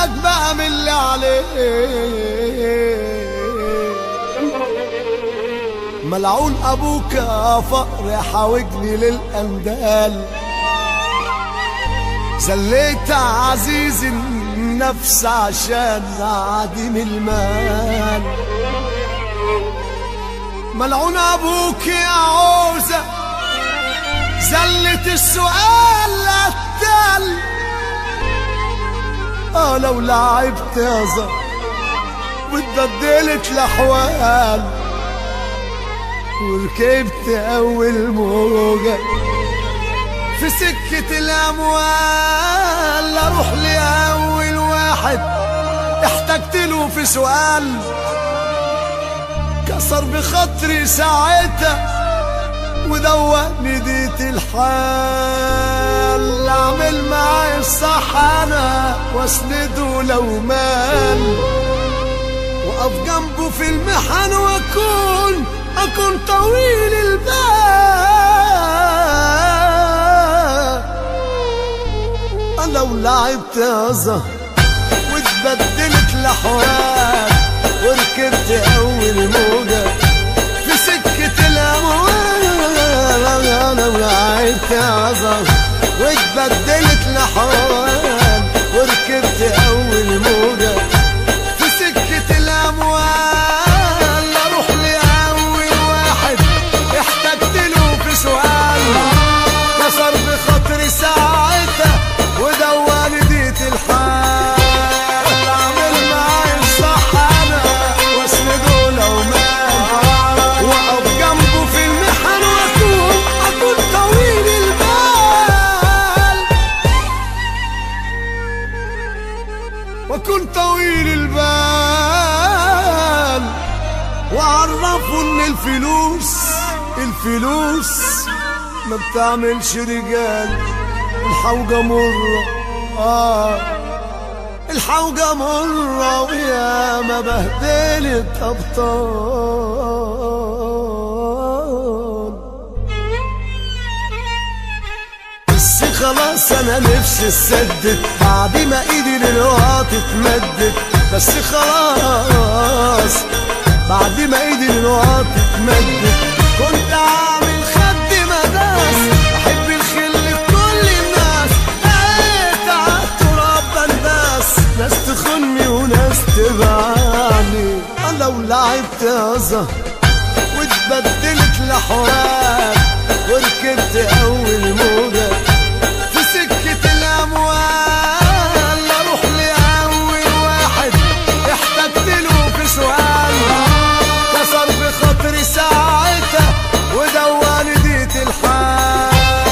بالك بقى من اللي عليك. ملعون ابوك يا فقر حاوجني للاندال، زليت عزيز النفس عشان عديم المال. ملعون ابوك يا عوزة زلت السؤال للتل. لو لعبت يا زهر واتبدلت الاحوال، وركبت اول موجة في سكة الاموال، اروح لاول واحد احتجت له في سؤال، كسر بخاطري ساعتها ودوقني ديت الحال. اعمل معاي الصح انا واسنده لو مال، واقف جنبه في المحن واكون طويل البال. لو لعبت يا زهر واتبدلت الاحوال، وركبت اول موجة في سكة الاموال. لو لعبت يا زهر واتبدلت الاحوال، وركبت اول موجة في سكة الاموال، اروح لاول واحد احتجت له في سؤال، كسر بخاطري ساعتها ودواني ديت الحال. اعمل معاي الصح انا واسنده لو مال، واقف جنبه في المحن واكون طويل البال، واكون طويل البال. وعرفوا ان الفلوس ما بتعملش رجال، الحوجة مرة الحوجة مرة ويا ما بهدلت أبطال. بس خلاص أنا نفسي اتسدد بعد ما إيدي للوقت اتمدت. بس خلاص بعد ما إيدي للوقت اتمدت، كنت عامل خد مداس أحب الخل في كل الناس، بقيت عالتراب بنداس، ناس تخني وناس تبعني. لو لعبت يا زهر واتبدلت الاحوال، وركبت اول موجة في سكة الاموال، اروح لاول واحد احتجت له في سؤال، كسر بخاطري ساعتها ودواني ديت الحال.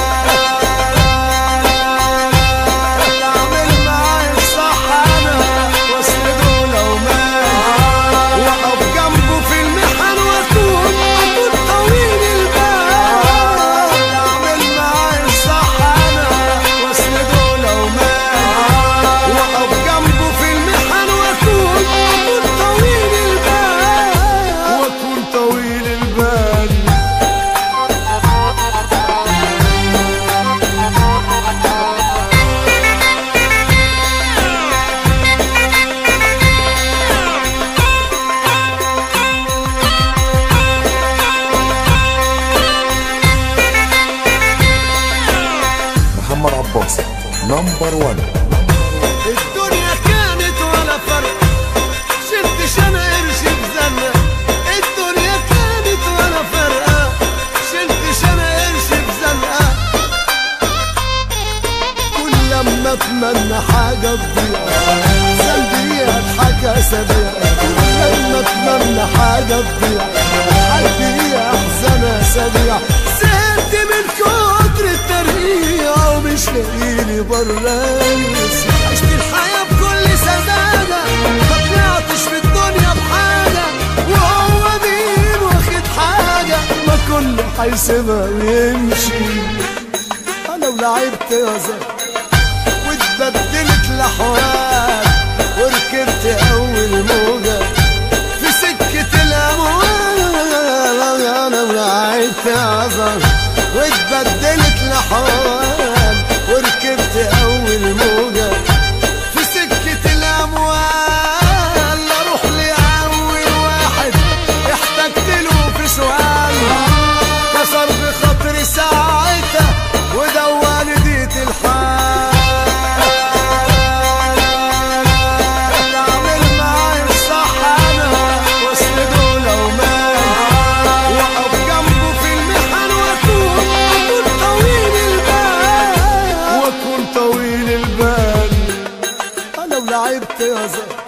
اعمل معاي الصح انا واسنده لو مال، واقف جنبه في المحن واكون طويل البال. اعمل معاي الصح انا واسنده لو مال، واقف جنبه في المحن واكون طويل البال، واكون طويل البال. محمد عباس نمبر 1. الدنيا كانت ولا فرق، شلتش انا قرش بزنة. الدنيا كانت ولا فرقة، شلتش انا قرش بزنقة. كل لما اتمنى حاجة تضيع ذنبي اضحك اسابيع. كل لما اتمنى حاجة تضيع قلبي احزن اسابيع. زهقت من كتر الترقيع ومش لاقيلي برانس. عشت الحياة بكل سذاجة، ما طلعتش في الدنيا بحاجة، وهو مين واخد حاجة ما كله هيسيبها ويمشي. لو لعبت يا زهر واتبدلت الاحوال، وركبت اول موجة في سكة الاموال. لو لعبت يا زهر واتبدلت الاحوال، وركبت اول موجة في سكة الاموال. بالي. لو لعبت يا زهر